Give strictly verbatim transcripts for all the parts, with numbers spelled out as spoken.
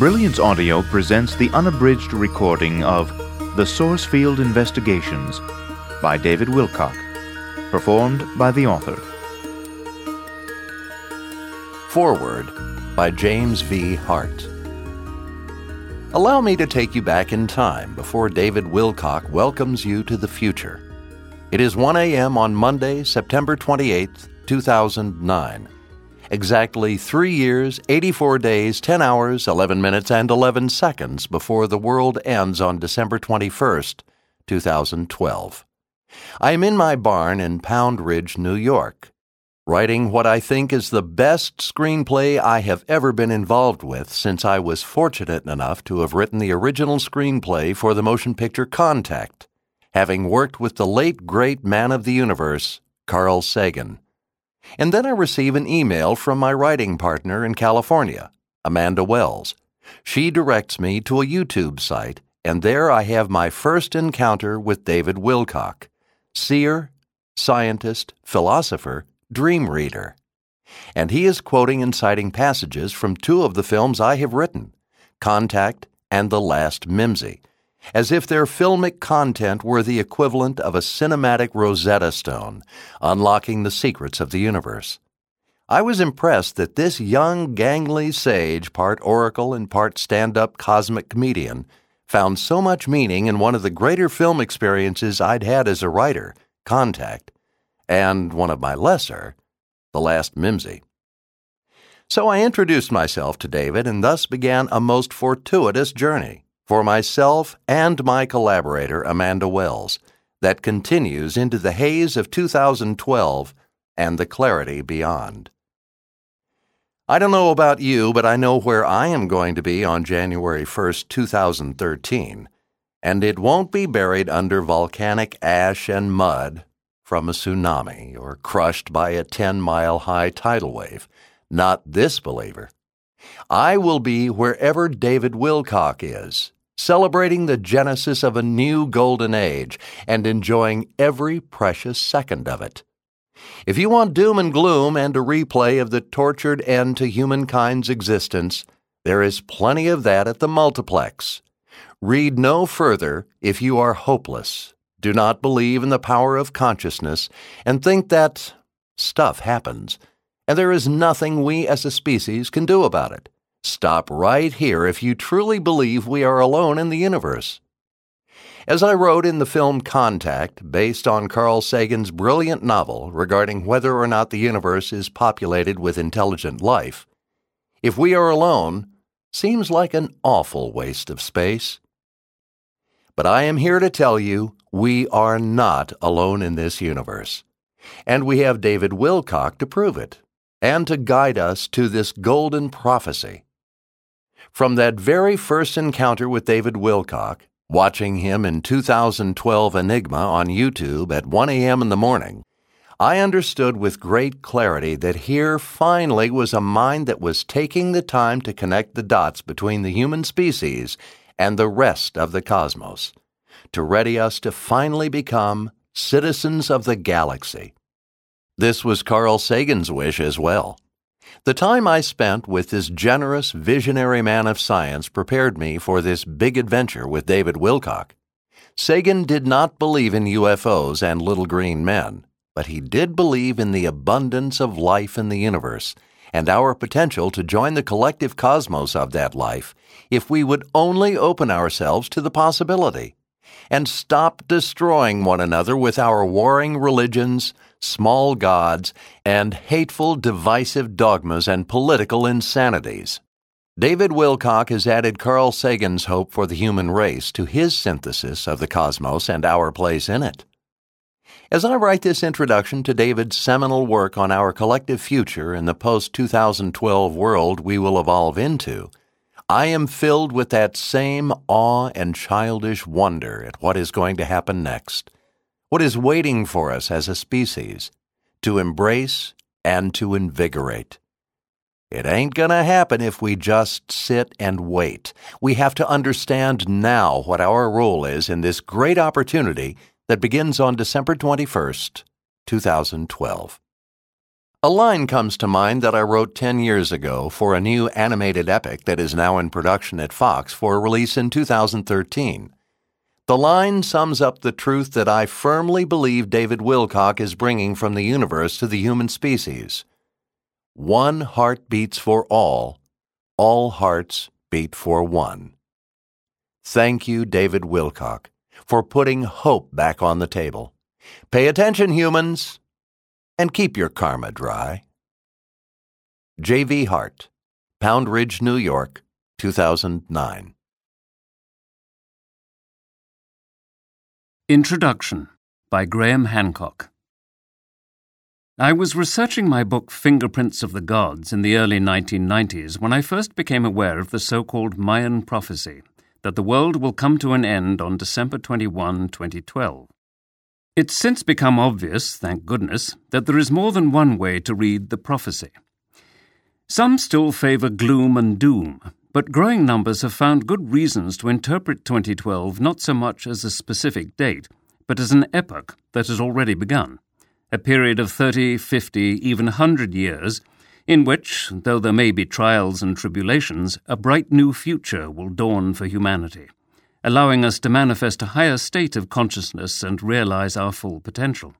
Brilliance Audio presents the unabridged recording of The Source Field Investigations by David Wilcock, performed by the author. Foreword by James V. Hart. Allow me to take you back in time before David Wilcock welcomes you to the future. It is one a.m. on Monday, September twenty-eighth, two thousand nine. Exactly three years, eighty-four days, ten hours, eleven minutes, and eleven seconds before the world ends on December twenty-first, two thousand twelve. I am in my barn in Pound Ridge, New York, writing what I think is the best screenplay I have ever been involved with since I was fortunate enough to have written the original screenplay for the motion picture Contact, having worked with the late great man of the universe, Carl Sagan. And then I receive an email from my writing partner in California, Amanda Wells. She directs me to a YouTube site, and there I have my first encounter with David Wilcock, seer, scientist, philosopher, dream reader. And he is quoting and citing passages from two of the films I have written, Contact and The Last Mimsy, as if their filmic content were the equivalent of a cinematic Rosetta Stone, unlocking the secrets of the universe. I was impressed that this young, gangly sage, part oracle and part stand-up cosmic comedian, found so much meaning in one of the greater film experiences I'd had as a writer, Contact, and one of my lesser, The Last Mimsy. So I introduced myself to David and thus began a most fortuitous journey for myself and my collaborator, Amanda Wells, that continues into the haze of two thousand twelve and the clarity beyond. I don't know about you, but I know where I am going to be on January first, two thousand thirteen, and it won't be buried under volcanic ash and mud from a tsunami or crushed by a ten-mile-high tidal wave. Not this believer. I will be wherever David Wilcock is, celebrating the genesis of a new golden age and enjoying every precious second of it. If you want doom and gloom and a replay of the tortured end to humankind's existence, there is plenty of that at the multiplex. Read no further if you are hopeless. Do not believe in the power of consciousness and think that stuff happens, and there is nothing we as a species can do about it. Stop right here if you truly believe we are alone in the universe. As I wrote in the film Contact, based on Carl Sagan's brilliant novel regarding whether or not the universe is populated with intelligent life, if we are alone seems like an awful waste of space. But I am here to tell you we are not alone in this universe, and we have David Wilcock to prove it, and to guide us to this golden prophecy. From that very first encounter with David Wilcock, watching him in two thousand twelve Enigma on YouTube at one a.m. in the morning, I understood with great clarity that here finally was a mind that was taking the time to connect the dots between the human species and the rest of the cosmos, to ready us to finally become citizens of the galaxy. This was Carl Sagan's wish as well. The time I spent with this generous, visionary man of science prepared me for this big adventure with David Wilcock. Sagan did not believe in U F Os and little green men, but he did believe in the abundance of life in the universe and our potential to join the collective cosmos of that life if we would only open ourselves to the possibility and stop destroying one another with our warring religions, small gods, and hateful, divisive dogmas and political insanities. David Wilcock has added Carl Sagan's hope for the human race to his synthesis of the cosmos and our place in it. As I write this introduction to David's seminal work on our collective future in the post twenty twelve world we will evolve into, I am filled with that same awe and childish wonder at what is going to happen next, what is waiting for us as a species, to embrace and to invigorate. It ain't gonna happen if we just sit and wait. We have to understand now what our role is in this great opportunity that begins on December twenty-first, two thousand twelve. A line comes to mind that I wrote ten years ago for a new animated epic that is now in production at Fox for release in two thousand thirteen. The line sums up the truth that I firmly believe David Wilcock is bringing from the universe to the human species. One heart beats for all, all hearts beat for one. Thank you, David Wilcock, for putting hope back on the table. Pay attention, humans, and keep your karma dry. J V Hart, Pound Ridge, New York, two thousand nine. Introduction by Graham Hancock. I was researching my book Fingerprints of the Gods in the early nineteen nineties when I first became aware of the so-called Mayan prophecy that the world will come to an end on December twenty-first, twenty twelve. It's since become obvious, thank goodness, that there is more than one way to read the prophecy. Some still favor gloom and doom, but growing numbers have found good reasons to interpret twenty twelve not so much as a specific date, but as an epoch that has already begun, a period of thirty, fifty, even one hundred years, in which, though there may be trials and tribulations, a bright new future will dawn for humanity, allowing us to manifest a higher state of consciousness and realize our full potential.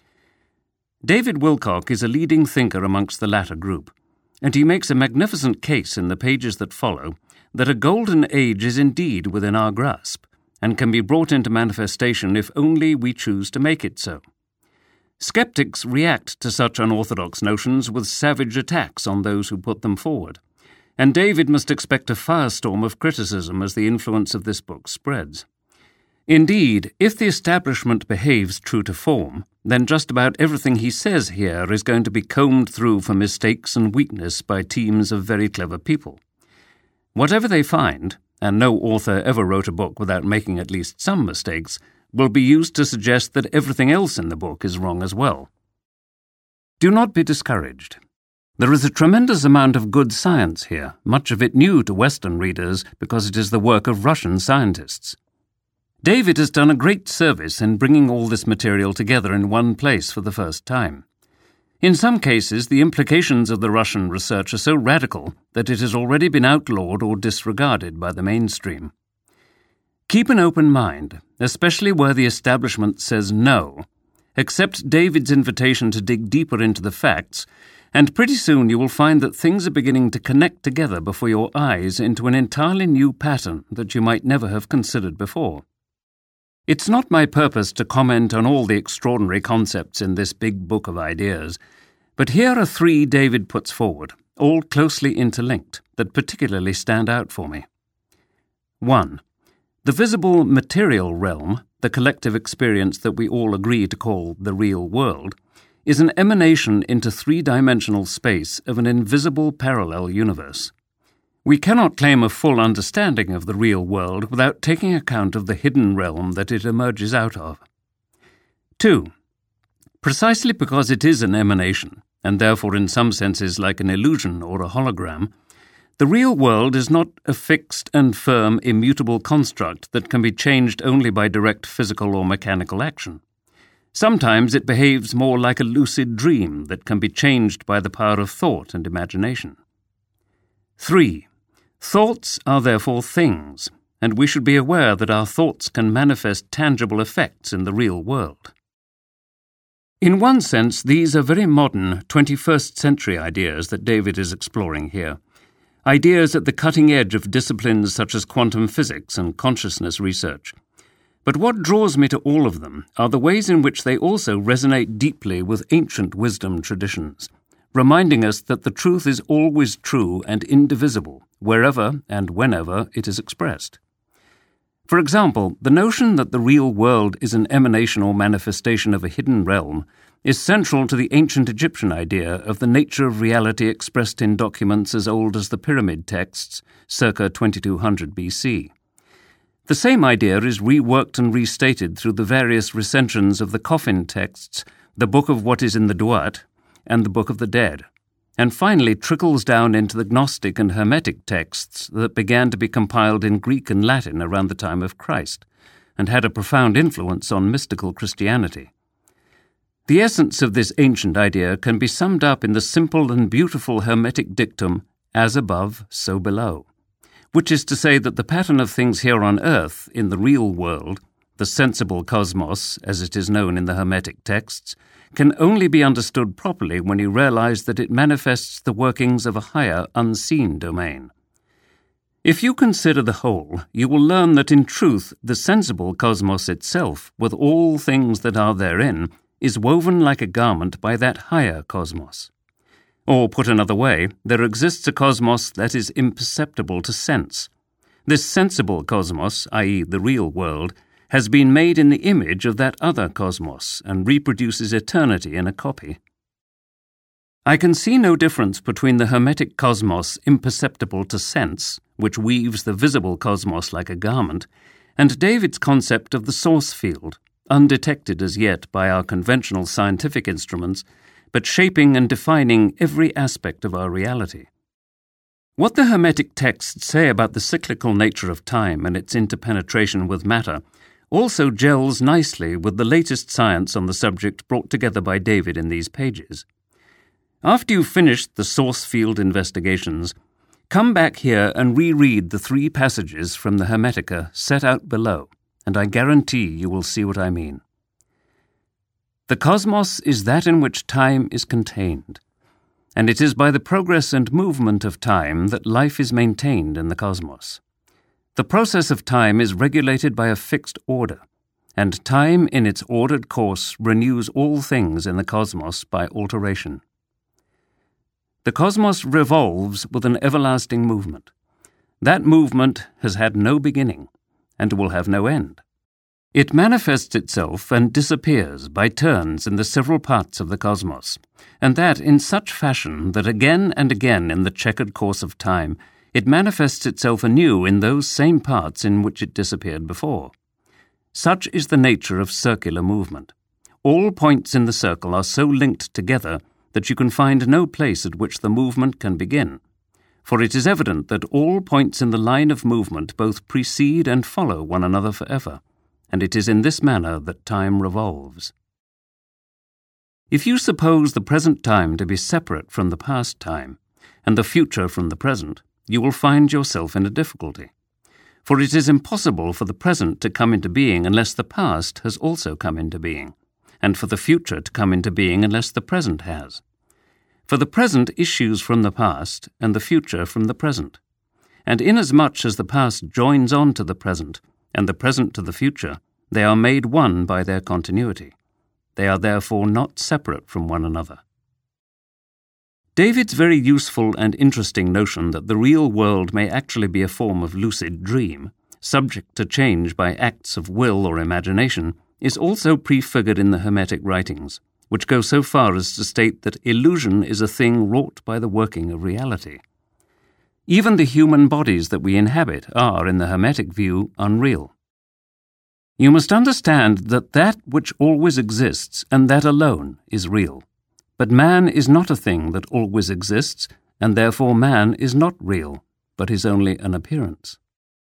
David Wilcock is a leading thinker amongst the latter group, and he makes a magnificent case in the pages that follow that a golden age is indeed within our grasp, and can be brought into manifestation if only we choose to make it so. Skeptics react to such unorthodox notions with savage attacks on those who put them forward, and David must expect a firestorm of criticism as the influence of this book spreads. Indeed, if the establishment behaves true to form, then just about everything he says here is going to be combed through for mistakes and weakness by teams of very clever people. Whatever they find, and no author ever wrote a book without making at least some mistakes, will be used to suggest that everything else in the book is wrong as well. Do not be discouraged. There is a tremendous amount of good science here, much of it new to Western readers because it is the work of Russian scientists. David has done a great service in bringing all this material together in one place for the first time. In some cases, the implications of the Russian research are so radical that it has already been outlawed or disregarded by the mainstream. Keep an open mind, especially where the establishment says no. Accept David's invitation to dig deeper into the facts, and pretty soon you will find that things are beginning to connect together before your eyes into an entirely new pattern that you might never have considered before. It's not my purpose to comment on all the extraordinary concepts in this big book of ideas, but here are three David puts forward, all closely interlinked, that particularly stand out for me. One. The visible material realm, the collective experience that we all agree to call the real world, is an emanation into three-dimensional space of an invisible parallel universe. We cannot claim a full understanding of the real world without taking account of the hidden realm that it emerges out of. Two. Precisely because it is an emanation, and therefore in some senses like an illusion or a hologram, the real world is not a fixed and firm, immutable construct that can be changed only by direct physical or mechanical action. Sometimes it behaves more like a lucid dream that can be changed by the power of thought and imagination. Three. Thoughts are therefore things, and we should be aware that our thoughts can manifest tangible effects in the real world. In one sense, these are very modern, twenty-first century ideas that David is exploring here. Ideas at the cutting edge of disciplines such as quantum physics and consciousness research. But what draws me to all of them are the ways in which they also resonate deeply with ancient wisdom traditions, reminding us that the truth is always true and indivisible, wherever and whenever it is expressed. For example, the notion that the real world is an emanation or manifestation of a hidden realm is central to the ancient Egyptian idea of the nature of reality expressed in documents as old as the pyramid texts, circa twenty-two hundred B C. The same idea is reworked and restated through the various recensions of the coffin texts, the Book of What is in the Duat, and the Book of the Dead, and finally trickles down into the Gnostic and Hermetic texts that began to be compiled in Greek and Latin around the time of Christ, and had a profound influence on mystical Christianity. The essence of this ancient idea can be summed up in the simple and beautiful Hermetic dictum, as above, so below, which is to say that the pattern of things here on earth, in the real world, the sensible cosmos, as it is known in the Hermetic texts, can only be understood properly when you realize that it manifests the workings of a higher, unseen domain. If you consider the whole, you will learn that in truth the sensible cosmos itself, with all things that are therein, is woven like a garment by that higher cosmos. Or, put another way, there exists a cosmos that is imperceptible to sense. This sensible cosmos, that is the real world, has been made in the image of that other cosmos and reproduces eternity in a copy. I can see no difference between the Hermetic cosmos imperceptible to sense, which weaves the visible cosmos like a garment, and David's concept of the source field, undetected as yet by our conventional scientific instruments, but shaping and defining every aspect of our reality. What the Hermetic texts say about the cyclical nature of time and its interpenetration with matter also gels nicely with the latest science on the subject brought together by David in these pages. After you've finished the source field investigations, come back here and reread the three passages from the Hermetica set out below, and I guarantee you will see what I mean. The cosmos is that in which time is contained, and it is by the progress and movement of time that life is maintained in the cosmos. The process of time is regulated by a fixed order, and time in its ordered course renews all things in the cosmos by alteration. The cosmos revolves with an everlasting movement. That movement has had no beginning, and will have no end. It manifests itself and disappears by turns in the several parts of the cosmos, and that in such fashion that again and again in the checkered course of time it manifests itself anew in those same parts in which it disappeared before. Such is the nature of circular movement. All points in the circle are so linked together that you can find no place at which the movement can begin, for it is evident that all points in the line of movement both precede and follow one another forever, and it is in this manner that time revolves. If you suppose the present time to be separate from the past time, and the future from the present, you will find yourself in a difficulty, for it is impossible for the present to come into being unless the past has also come into being, and for the future to come into being unless the present has. For the present issues from the past, and the future from the present. And inasmuch as the past joins on to the present, and the present to the future, they are made one by their continuity. They are therefore not separate from one another. David's very useful and interesting notion that the real world may actually be a form of lucid dream, subject to change by acts of will or imagination, is also prefigured in the Hermetic writings, which go so far as to state that illusion is a thing wrought by the working of reality. Even the human bodies that we inhabit are, in the Hermetic view, unreal. You must understand that that which always exists, and that alone, is real. But man is not a thing that always exists, and therefore man is not real, but is only an appearance.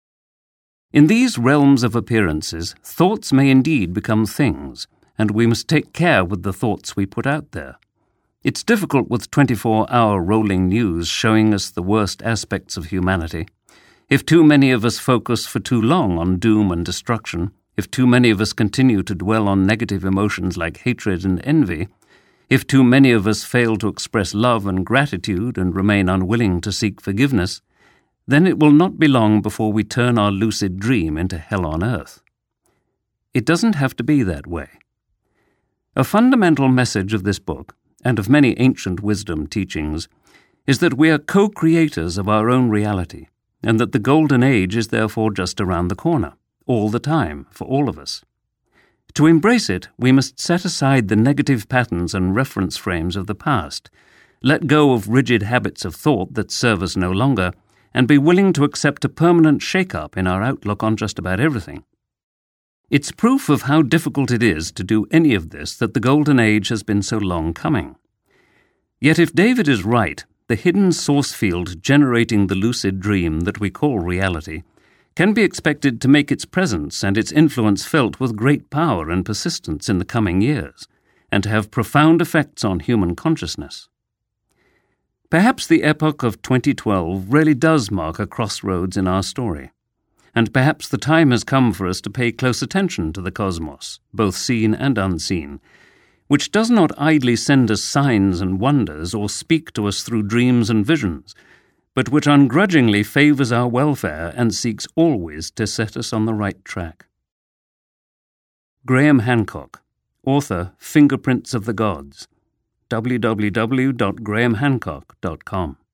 In these realms of appearances, thoughts may indeed become things, and we must take care with the thoughts we put out there. It's difficult with twenty-four hour rolling news showing us the worst aspects of humanity. If too many of us focus for too long on doom and destruction, if too many of us continue to dwell on negative emotions like hatred and envy, if too many of us fail to express love and gratitude and remain unwilling to seek forgiveness, then it will not be long before we turn our lucid dream into hell on earth. It doesn't have to be that way. A fundamental message of this book, and of many ancient wisdom teachings, is that we are co-creators of our own reality, and that the golden age is therefore just around the corner, all the time, for all of us. To embrace it, we must set aside the negative patterns and reference frames of the past, let go of rigid habits of thought that serve us no longer, and be willing to accept a permanent shake-up in our outlook on just about everything. It's proof of how difficult it is to do any of this that the Golden Age has been so long coming. Yet if David is right, the hidden source field generating the lucid dream that we call reality can be expected to make its presence and its influence felt with great power and persistence in the coming years, and to have profound effects on human consciousness. Perhaps the epoch of twenty twelve really does mark a crossroads in our story, and perhaps the time has come for us to pay close attention to the cosmos, both seen and unseen, which does not idly send us signs and wonders or speak to us through dreams and visions, but which ungrudgingly favours our welfare and seeks always to set us on the right track. Graham Hancock, author, Fingerprints of the Gods, w w w dot graham hancock dot com.